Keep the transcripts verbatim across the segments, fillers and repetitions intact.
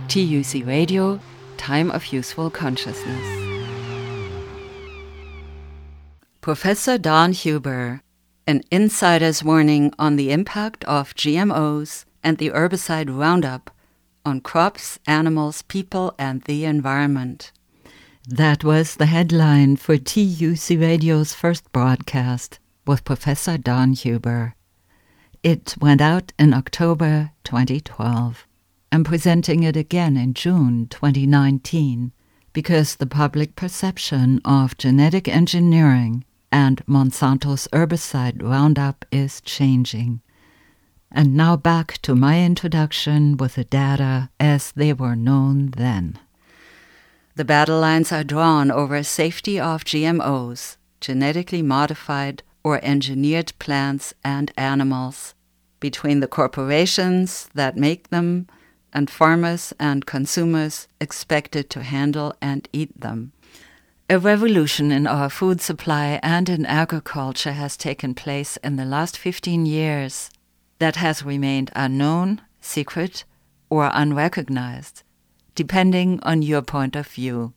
T U C Radio, Time of Useful Consciousness. Professor Don Huber, an insider's warning on the impact of G M Os and the herbicide Roundup on crops, animals, people, and the environment. That was the headline for T U C Radio's first broadcast with Professor Don Huber. It went out in October twenty twelve. I'm presenting it again in June twenty nineteen because the public perception of genetic engineering and Monsanto's herbicide Roundup is changing. And now back to my introduction with the data as they were known then. The battle lines are drawn over safety of G M Os, genetically modified or engineered plants and animals, between the corporations that make them and farmers and consumers expected to handle and eat them. A revolution in our food supply and in agriculture has taken place in the last fifteen years that has remained unknown, secret, or unrecognized, depending on your point of view.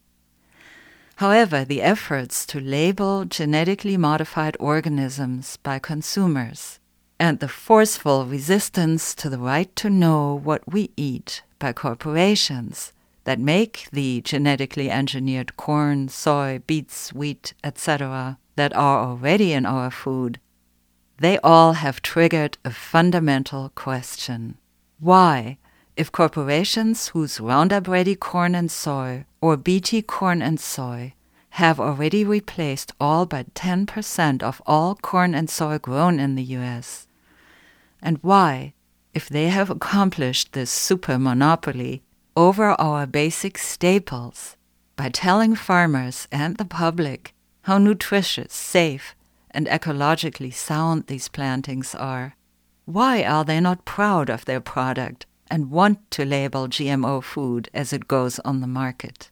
However, the efforts to label genetically modified organisms by consumers and the forceful resistance to the right to know what we eat by corporations that make the genetically engineered corn, soy, beets, wheat, et cetera that are already in our food, they all have triggered a fundamental question. Why, if corporations whose Roundup-ready corn and soy or B T corn and soy have already replaced all but ten percent of all corn and soy grown in the U S, and why, if they have accomplished this super monopoly over our basic staples by telling farmers and the public how nutritious, safe, and ecologically sound these plantings are, why are they not proud of their product and want to label G M O food as it goes on the market?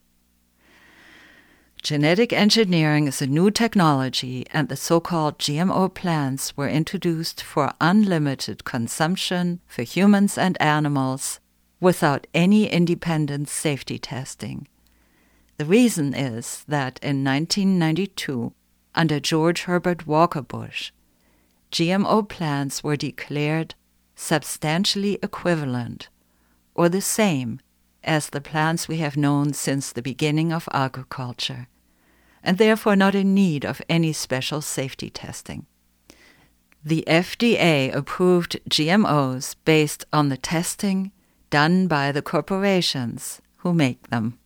Genetic engineering is a new technology, and the so-called G M O plants were introduced for unlimited consumption for humans and animals without any independent safety testing. The reason is that in nineteen ninety-two, under George Herbert Walker Bush, G M O plants were declared substantially equivalent, or the same, as the plants we have known since the beginning of agriculture, and therefore not in need of any special safety testing. The F D A approved G M Os based on the testing done by the corporations who make them.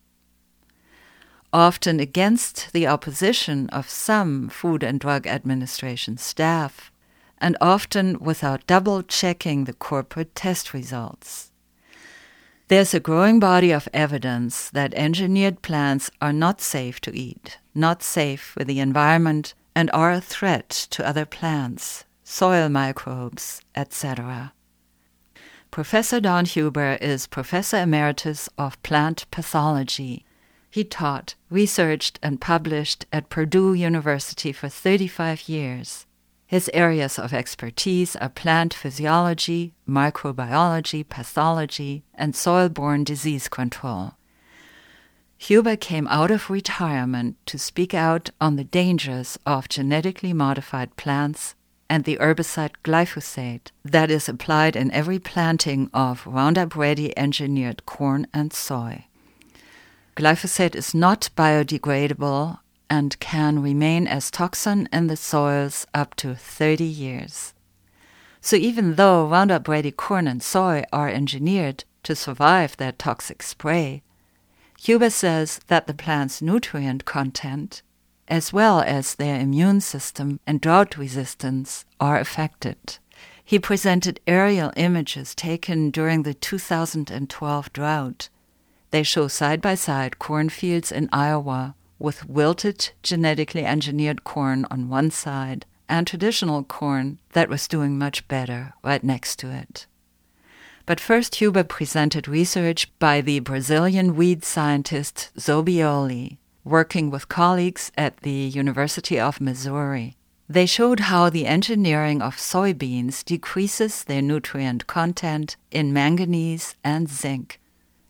Often against the opposition of some Food and Drug Administration staff, and often without double-checking the corporate test results. There's a growing body of evidence that engineered plants are not safe to eat, not safe for the environment, and are a threat to other plants, soil microbes, et cetera. Professor Don Huber is Professor Emeritus of Plant Pathology. He taught, researched, and published at Purdue University for thirty-five years. His areas of expertise are plant physiology, microbiology, pathology, and soil-borne disease control. Huber came out of retirement to speak out on the dangers of genetically modified plants and the herbicide glyphosate that is applied in every planting of Roundup-ready engineered corn and soy. Glyphosate is not biodegradable and can remain as toxin in the soils up to thirty years. So even though Roundup-ready corn and soy are engineered to survive that toxic spray, Huber says that the plant's nutrient content, as well as their immune system and drought resistance, are affected. He presented aerial images taken during the two thousand twelve drought. They show side-by-side cornfields in Iowa with wilted genetically engineered corn on one side and traditional corn that was doing much better right next to it. But first Huber presented research by the Brazilian weed scientist Zobioli, working with colleagues at the University of Missouri. They showed how the engineering of soybeans decreases their nutrient content in manganese and zinc,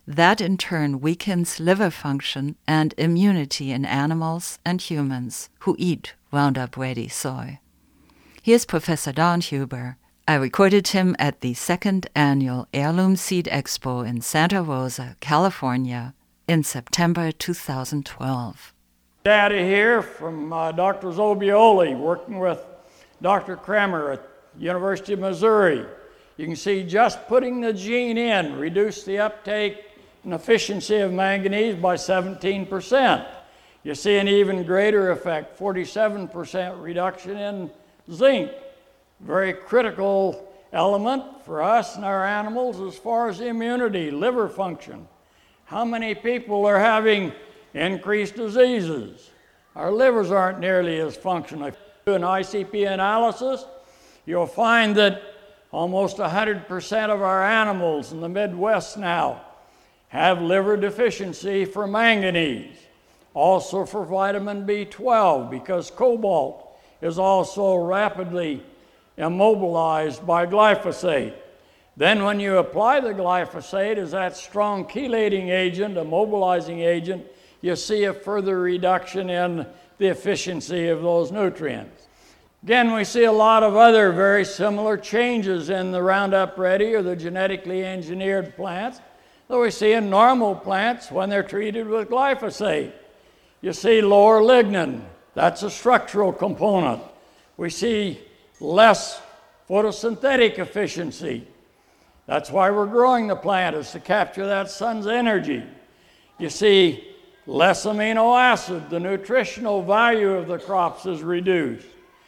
That in turn weakens liver function and immunity in animals and humans who eat Roundup Ready soy. Here's Professor Don Huber. I recorded him at the second annual Heirloom Seed Expo in Santa Rosa, California, in September two thousand twelve. Data here from uh, Doctor Zobioli, working with Doctor Kremer at University of Missouri. You can see just putting the gene in reduced the uptake and efficiency of manganese by seventeen percent. You see an even greater effect, forty-seven percent reduction in zinc. Very critical element for us and our animals as far as immunity, liver function. How many people are having increased diseases? Our livers aren't nearly as functional. If you do an I C P analysis, you'll find that almost one hundred percent of our animals in the Midwest now have liver deficiency for manganese, also for vitamin B twelve, because cobalt is also rapidly immobilized by glyphosate. Then when you apply the glyphosate as that strong chelating agent, a mobilizing agent, you see a further reduction in the efficiency of those nutrients. Again, we see a lot of other very similar changes in the Roundup Ready or the genetically engineered plants that we see in normal plants when they're treated with glyphosate. You see lower lignin, that's a structural component. We see less photosynthetic efficiency. That's why we're growing the plant, is to capture that sun's energy. You see less amino acid, the nutritional value of the crops is reduced.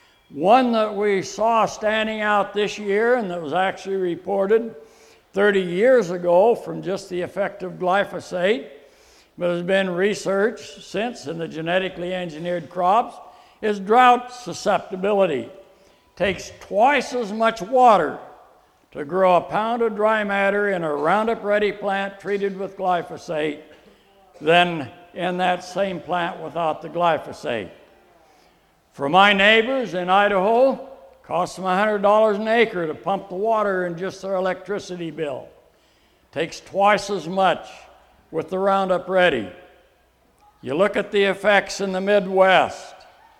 One that we saw standing out this year and that was actually reported thirty years ago from just the effect of glyphosate, but has been researched since in the genetically engineered crops, is drought susceptibility. Takes twice as much water to grow a pound of dry matter in a Roundup Ready plant treated with glyphosate than in that same plant without the glyphosate. For my neighbors in Idaho, it costs them one hundred dollars an acre to pump the water in just their electricity bill. Takes twice as much with the Roundup Ready. You look at the effects in the Midwest.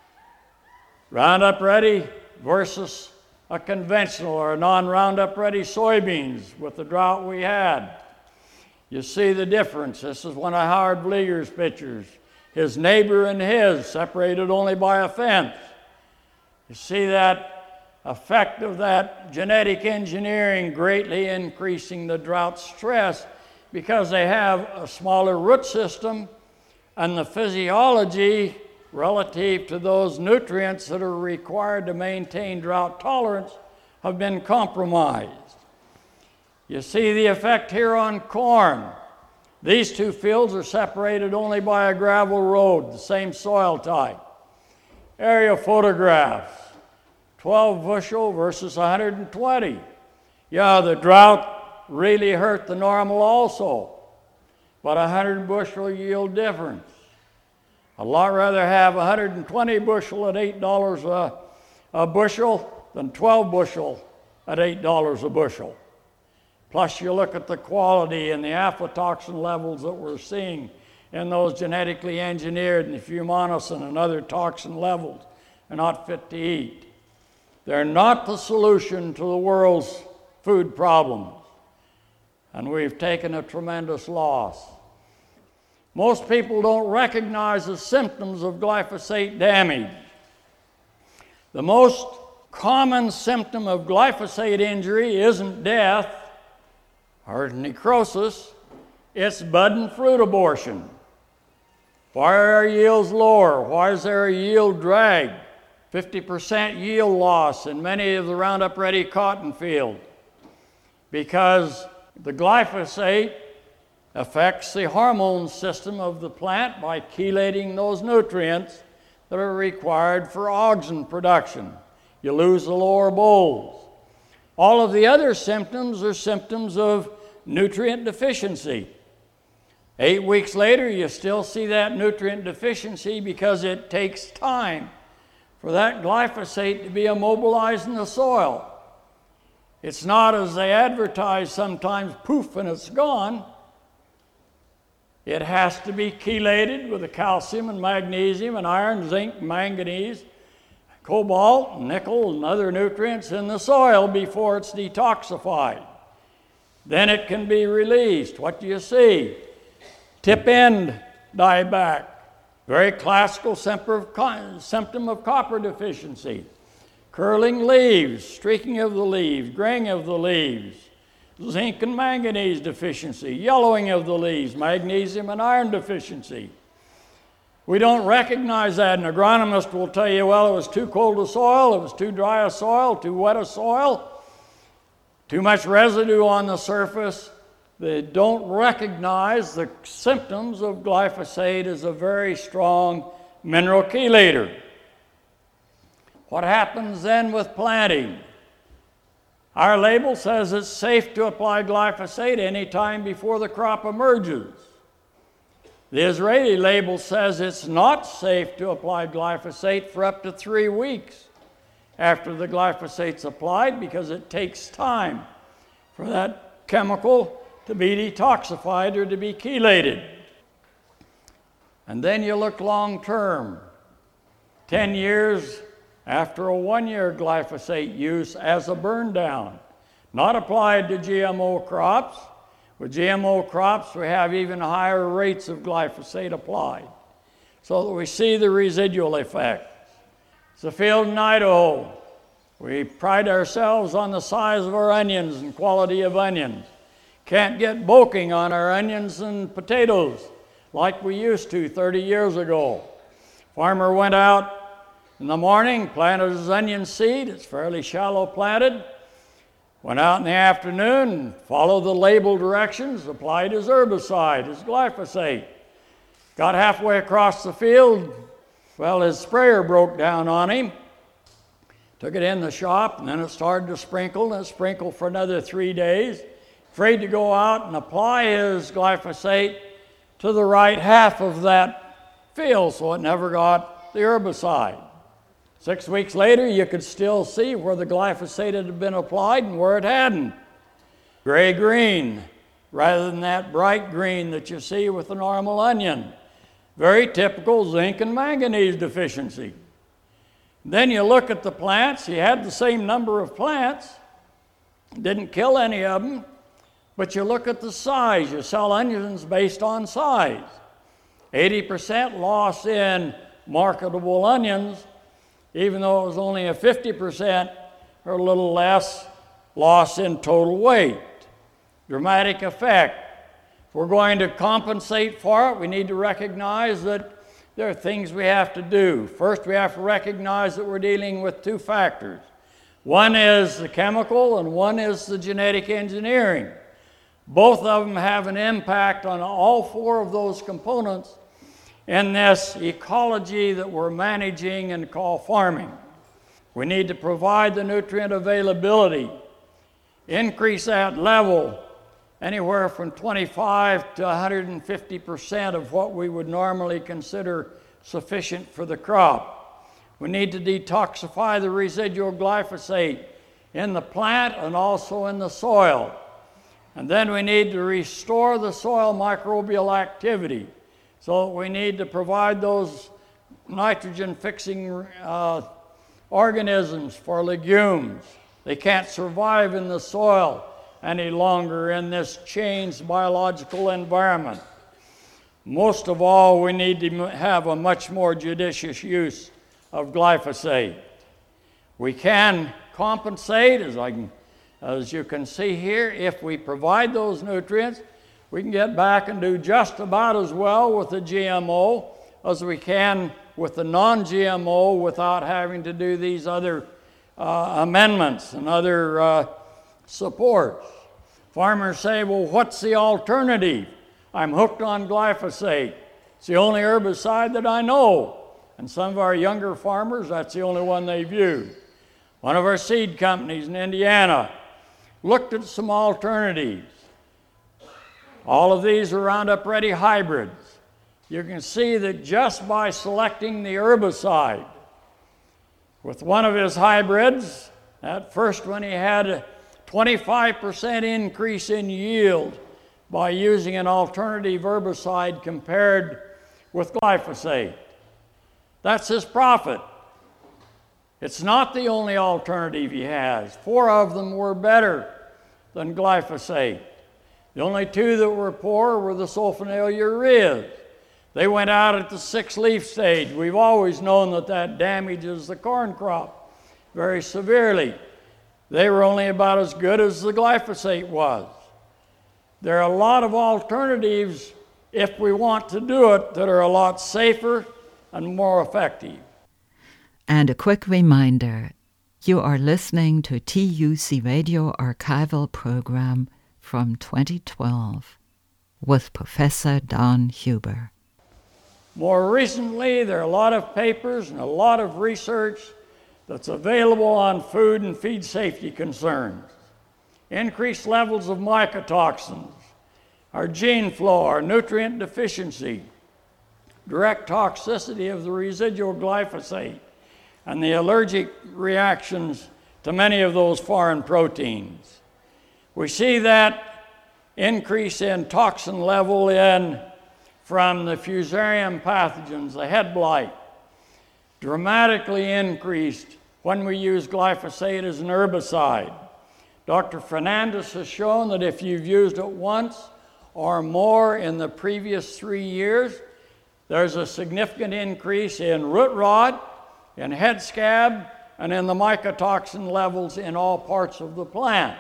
Roundup Ready versus a conventional or a non-Roundup Ready soybeans with the drought we had. You see the difference. This is one of Howard Vlieger's pictures. His neighbor and his separated only by a fence. You see that effect of that genetic engineering greatly increasing the drought stress because they have a smaller root system and the physiology relative to those nutrients that are required to maintain drought tolerance have been compromised. You see the effect here on corn. These two fields are separated only by a gravel road, the same soil type. Aerial photographs, twelve bushel versus one hundred twenty. Yeah, the drought really hurt the normal also, but one hundred bushel yield difference. I'd lot rather have one hundred twenty bushel at eight dollars a, a bushel than twelve bushel at eight dollars a bushel. Plus you look at the quality and the aflatoxin levels that we're seeing in those genetically engineered and the fumonisin and other toxin levels are not fit to eat. They're not the solution to the world's food problems. And we've taken a tremendous loss. Most people don't recognize the symptoms of glyphosate damage. The most common symptom of glyphosate injury isn't death or necrosis, it's bud and fruit abortion. Why are our yields lower? Why is there a yield drag? fifty percent yield loss in many of the Roundup Ready cotton fields because the glyphosate affects the hormone system of the plant by chelating those nutrients that are required for auxin production. You lose the lower bolls. All of the other symptoms are symptoms of nutrient deficiency. Eight weeks later, you still see that nutrient deficiency because it takes time for that glyphosate to be immobilized in the soil. It's not as they advertise sometimes, poof, and it's gone. It has to be chelated with the calcium and magnesium and iron, zinc, manganese, cobalt, nickel, and other nutrients in the soil before it's detoxified. Then it can be released. What do you see? Tip end dieback, very classical symptom of copper deficiency. Curling leaves, streaking of the leaves, graying of the leaves, zinc and manganese deficiency, yellowing of the leaves, magnesium and iron deficiency. We don't recognize that. An agronomist will tell you, well, it was too cold a soil, it was too dry a soil, too wet a soil, too much residue on the surface. They don't recognize the symptoms of glyphosate as a very strong mineral chelator. What happens then with planting? Our label says it's safe to apply glyphosate any time before the crop emerges. The Israeli label says it's not safe to apply glyphosate for up to three weeks after the glyphosate's applied because it takes time for that chemical to be detoxified or to be chelated. And then you look long term, ten years after a one-year glyphosate use as a burn down, not applied to G M O crops. With G M O crops, we have even higher rates of glyphosate applied, so that we see the residual effect. It's a field in Idaho. We pride ourselves on the size of our onions and quality of onions. Can't get bulking on our onions and potatoes like we used to thirty years ago. Farmer went out in the morning, planted his onion seed. It's fairly shallow planted. Went out in the afternoon, followed the label directions, applied his herbicide, his glyphosate. Got halfway across the field, well, his sprayer broke down on him. Took it in the shop, and then it started to sprinkle, and it sprinkled for another three days. Afraid to go out and apply his glyphosate to the right half of that field, so it never got the herbicide. Six weeks later, you could still see where the glyphosate had been applied and where it hadn't. Gray-green, rather than that bright green that you see with a normal onion. Very typical zinc and manganese deficiency. Then you look at the plants. He had the same number of plants. Didn't kill any of them. But you look at the size. You sell onions based on size. eighty percent loss in marketable onions, even though it was only a fifty percent or a little less loss in total weight. Dramatic effect. If we're going to compensate for it, we need to recognize that there are things we have to do. First, we have to recognize that we're dealing with two factors. One is the chemical and one is the genetic engineering. Both of them have an impact on all four of those components in this ecology that we're managing and call farming. We need to provide the nutrient availability, increase that level anywhere from twenty-five to one hundred fifty percent of what we would normally consider sufficient for the crop. We need to detoxify the residual glyphosate in the plant and also in the soil. And then we need to restore the soil microbial activity. So we need to provide those nitrogen-fixing uh, organisms for legumes. They can't survive in the soil any longer in this changed biological environment. Most of all, we need to have a much more judicious use of glyphosate. We can compensate, as, I can, as you can see here, if we provide those nutrients. We can get back and do just about as well with the G M O as we can with the non-G M O without having to do these other uh, amendments and other uh, supports. Farmers say, well, what's the alternative? I'm hooked on glyphosate. It's the only herbicide that I know. And some of our younger farmers, that's the only one they've used. One of our seed companies in Indiana looked at some alternatives. All of these are Roundup Ready hybrids. You can see that just by selecting the herbicide, with one of his hybrids, that first one he had a twenty-five percent increase in yield by using an alternative herbicide compared with glyphosate. That's his profit. It's not the only alternative he has. Four of them were better than glyphosate. The only two that were poor were the sulfonyl ureas. They went out at the six-leaf stage. We've always known that that damages the corn crop very severely. They were only about as good as the glyphosate was. There are a lot of alternatives, if we want to do it, that are a lot safer and more effective. And a quick reminder, you are listening to T U C Radio Archival Program from twenty twelve with Professor Don Huber. More recently, there are a lot of papers and a lot of research that's available on food and feed safety concerns. Increased levels of mycotoxins, our gene flow, our nutrient deficiency, direct toxicity of the residual glyphosate, and the allergic reactions to many of those foreign proteins. We see that increase in toxin level in from the fusarium pathogens, the head blight, dramatically increased when we use glyphosate as an herbicide. Doctor Fernandez has shown that if you've used it once or more in the previous three years, there's a significant increase in root rot, in head scab, and in the mycotoxin levels in all parts of the plant.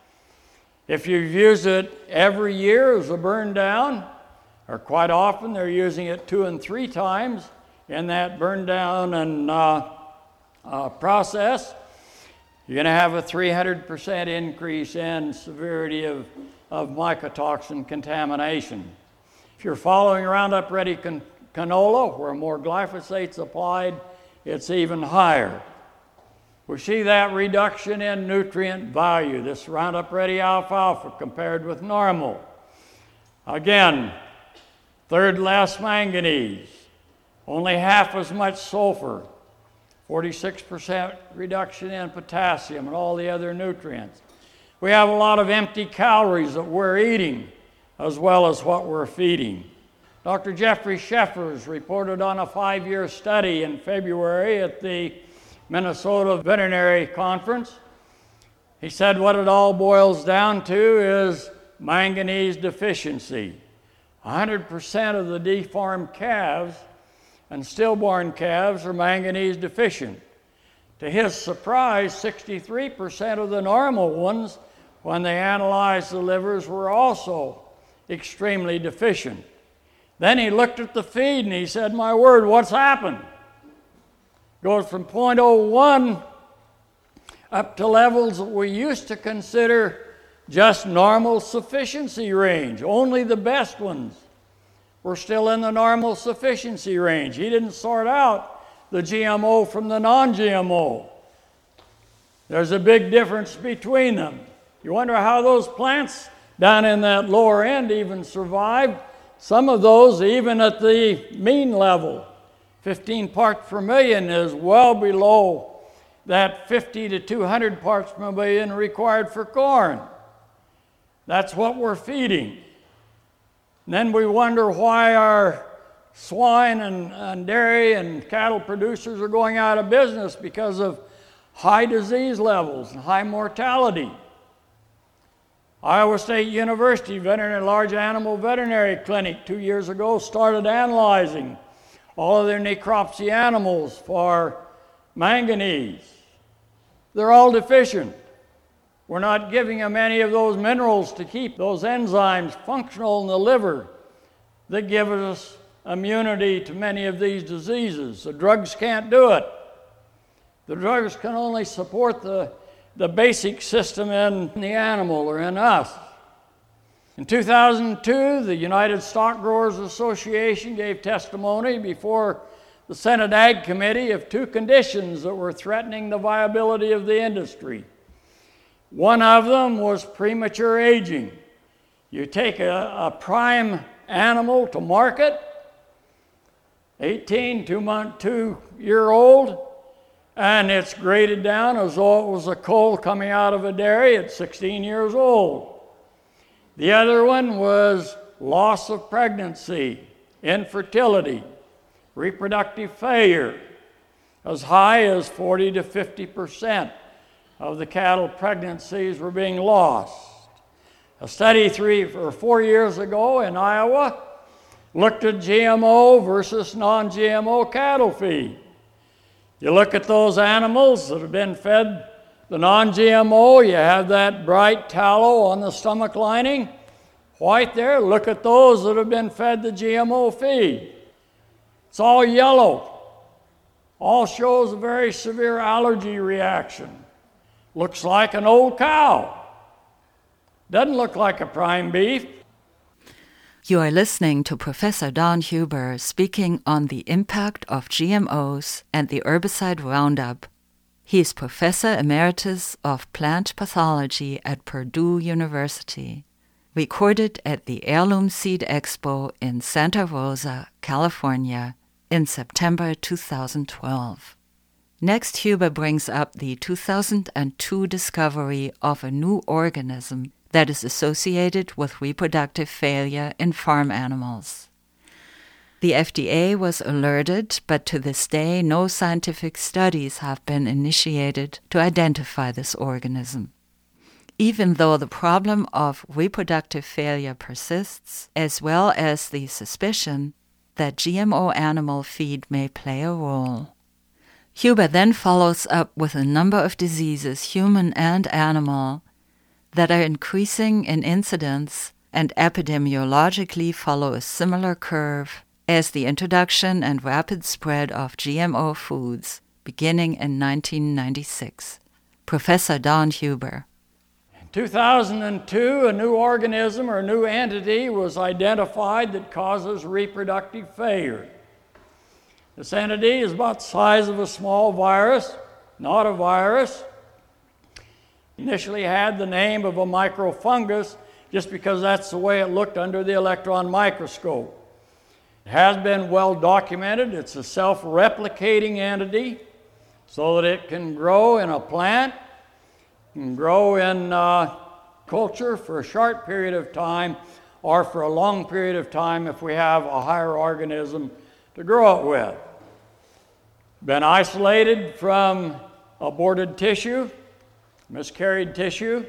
If you've used it every year as a burn down, or quite often they're using it two and three times in that burn down and uh, uh, process, you're going to have a three hundred percent increase in severity of, of mycotoxin contamination. If you're following Roundup Ready can- canola, where more glyphosate's applied, it's even higher. We see that reduction in nutrient value, this Roundup Ready alfalfa compared with normal. Again, third less manganese, only half as much sulfur, forty-six percent reduction in potassium and all the other nutrients. We have a lot of empty calories that we're eating as well as what we're feeding. Doctor Jeffrey Sheffers reported on a five-year study in February at the Minnesota Veterinary Conference. He said what it all boils down to is manganese deficiency. one hundred percent of the deformed calves and stillborn calves are manganese deficient. To his surprise, sixty-three percent of the normal ones, when they analyzed the livers, were also extremely deficient. Then he looked at the feed and he said, my word, what's happened? Goes from zero point zero one up to levels that we used to consider just normal sufficiency range. Only the best ones were still in the normal sufficiency range. He didn't sort out the G M O from the non-G M O. There's a big difference between them. You wonder how those plants down in that lower end even survived. Some of those, even at the mean level, fifteen parts per million is well below that fifty to two hundred parts per million required for corn. That's what we're feeding. And then we wonder why our swine and, and dairy and cattle producers are going out of business because of high disease levels and high mortality. Iowa State University Veterinary Large Animal Veterinary Clinic two years ago started analyzing all of their necropsy animals for manganese. They're all deficient. We're not giving them any of those minerals to keep those enzymes functional in the liver that give us immunity to many of these diseases. The drugs can't do it. The drugs can only support the, the basic system in the animal or in us. In two thousand two, the United Stock Growers Association gave testimony before the Senate Ag Committee of two conditions that were threatening the viability of the industry. One of them was premature aging. You take a, a prime animal to market, eighteen, two month, two year old, and it's graded down as though it was a colt coming out of a dairy at sixteen years old. The other one was loss of pregnancy, infertility, reproductive failure. As high as forty to fifty percent of the cattle pregnancies were being lost. A study three or four years ago in Iowa looked at G M O versus non-G M O cattle feed. You look at those animals that have been fed the non-G M O, you have that bright tallow on the stomach lining, white there. Look at those that have been fed the G M O feed. It's all yellow. All shows a very severe allergy reaction. Looks like an old cow. Doesn't look like a prime beef. You are listening to Professor Don Huber speaking on the impact of G M Os and the herbicide Roundup. He is Professor Emeritus of Plant Pathology at Purdue University. Recorded at the Heirloom Seed Expo in Santa Rosa, California, in September two thousand twelve. Next, Huber brings up the two thousand two discovery of a new organism that is associated with reproductive failure in farm animals. The F D A was alerted, but to this day no scientific studies have been initiated to identify this organism. Even though the problem of reproductive failure persists, as well as the suspicion that G M O animal feed may play a role. Huber then follows up with a number of diseases, human and animal, that are increasing in incidence and epidemiologically follow a similar curve as the introduction and rapid spread of G M O foods beginning in nineteen ninety-six. Professor Don Huber. In two thousand two, a new organism or a new entity was identified that causes reproductive failure. This entity is about the size of a small virus, not a virus. Initially had the name of a microfungus just because that's the way it looked under the electron microscope. It has been well documented. It's a self-replicating entity so that it can grow in a plant, can grow in uh, culture for a short period of time or for a long period of time if we have a higher organism to grow it with. Been isolated from aborted tissue, miscarried tissue,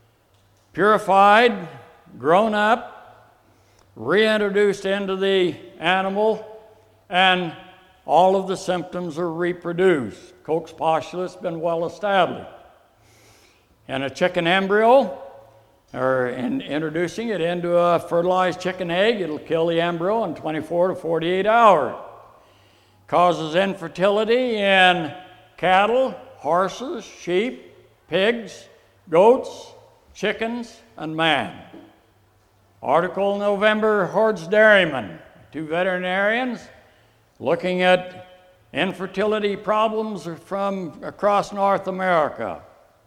purified, grown up, reintroduced into the animal, and all of the symptoms are reproduced. Koch's postulate's been well established. In a chicken embryo, or in introducing it into a fertilized chicken egg, it'll kill the embryo in twenty-four to forty-eight hours. Causes infertility in cattle, horses, sheep, pigs, goats, chickens, and man. Article in November, Hordes Dairyman, two veterinarians looking at infertility problems from across North America.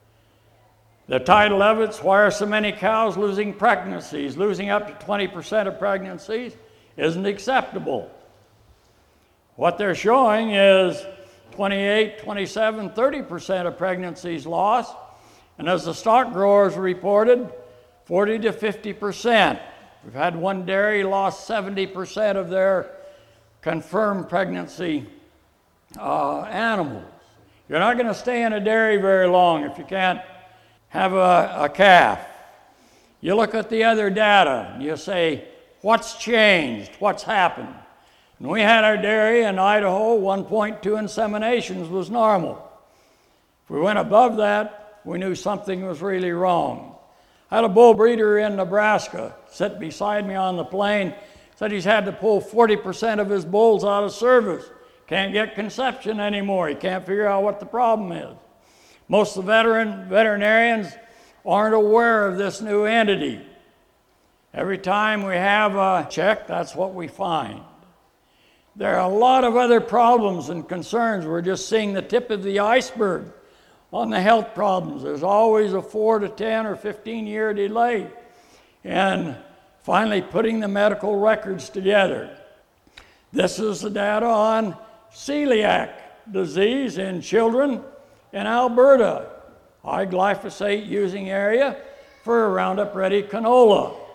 The title of it's Why Are So Many Cows Losing Pregnancies? Losing up to twenty percent of pregnancies isn't acceptable. What they're showing is twenty-eight, twenty-seven, thirty percent of pregnancies lost, and as the stock growers reported, forty to fifty percent. We've had one dairy lost seventy percent of their confirmed pregnancy uh, animals. You're not going to stay in a dairy very long if you can't have a, a calf. You look at the other data and you say, what's changed? What's happened? When we had our dairy in Idaho, one point two inseminations was normal. If we went above that, we knew something was really wrong. I had a bull breeder in Nebraska sit beside me on the plane, said he's had to pull forty percent of his bulls out of service. Can't get conception anymore. He can't figure out what the problem is. Most of the veteran veterinarians aren't aware of this new entity. Every time we have a check, that's what we find. There are a lot of other problems and concerns. We're just seeing the tip of the iceberg on the health problems. There's always a four to ten or fifteen year delay in finally putting the medical records together. This is the data on celiac disease in children in Alberta, high glyphosate using area for Roundup Ready canola.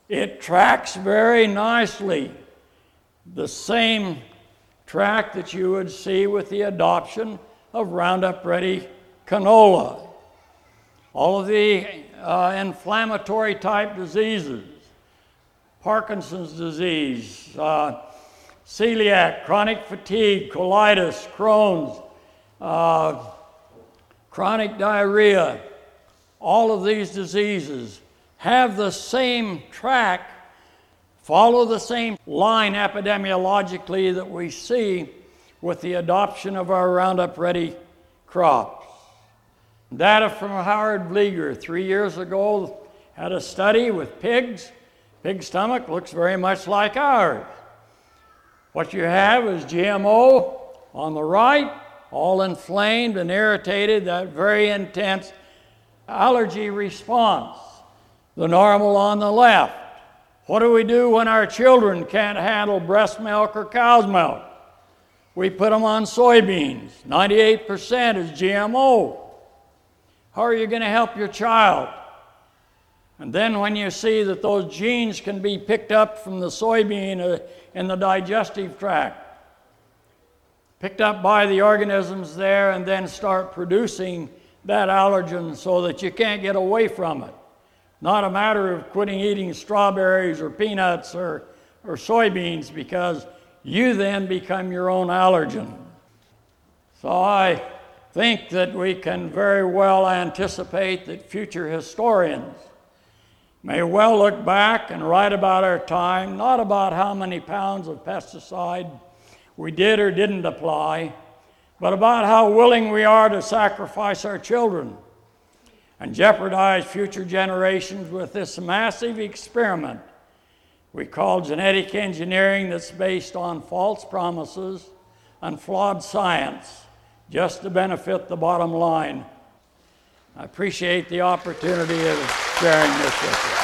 It tracks very nicely the same track that you would see with the adoption of Roundup Ready canola. All of the uh, inflammatory type diseases, Parkinson's disease, uh, celiac, chronic fatigue, colitis, Crohn's, uh, chronic diarrhea, all of these diseases have the same track, follow the same line epidemiologically that we see with the adoption of our Roundup Ready crops. Data from Howard Vlieger three years ago had a study with pigs. Pig stomach looks very much like ours. What you have is G M O on the right, all inflamed and irritated, that very intense allergy response. The normal on the left. What do we do when our children can't handle breast milk or cow's milk? We put them on soybeans. ninety-eight percent is G M O. How are you going to help your child? And then when you see that those genes can be picked up from the soybean uh, in the digestive tract, picked up by the organisms there, and then start producing that allergen so that you can't get away from it. Not a matter of quitting eating strawberries or peanuts or, or soybeans, because you then become your own allergen. So I think that we can very well anticipate that future historians may well look back and write about our time, not about how many pounds of pesticide we did or didn't apply, but about how willing we are to sacrifice our children and jeopardize future generations with this massive experiment we call genetic engineering, that's based on false promises and flawed science just to benefit the bottom line. I appreciate the opportunity of sharing this with you.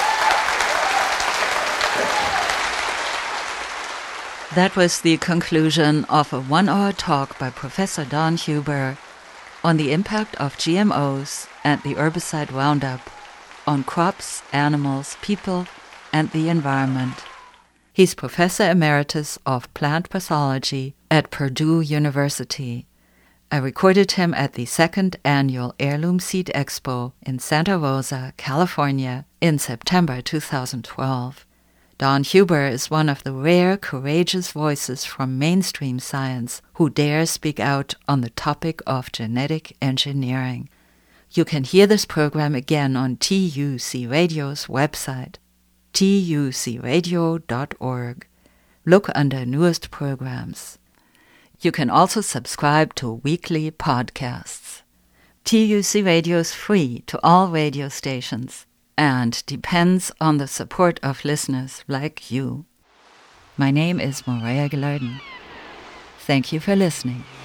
That was the conclusion of a one-hour talk by Professor Don Huber on the impact of G M Os and the herbicide Roundup on crops, animals, people, and the environment. He's Professor Emeritus of Plant Pathology at Purdue University. I recorded him at the second annual Heirloom Seed Expo in Santa Rosa, California, in September two thousand twelve. Don Huber is one of the rare, courageous voices from mainstream science who dare speak out on the topic of genetic engineering. You can hear this program again on T U C Radio's website, T U C radio dot org. Look under newest programs. You can also subscribe to weekly podcasts. T U C Radio is free to all radio stations and depends on the support of listeners like you. My name is Morea Gilardin. Thank you for listening.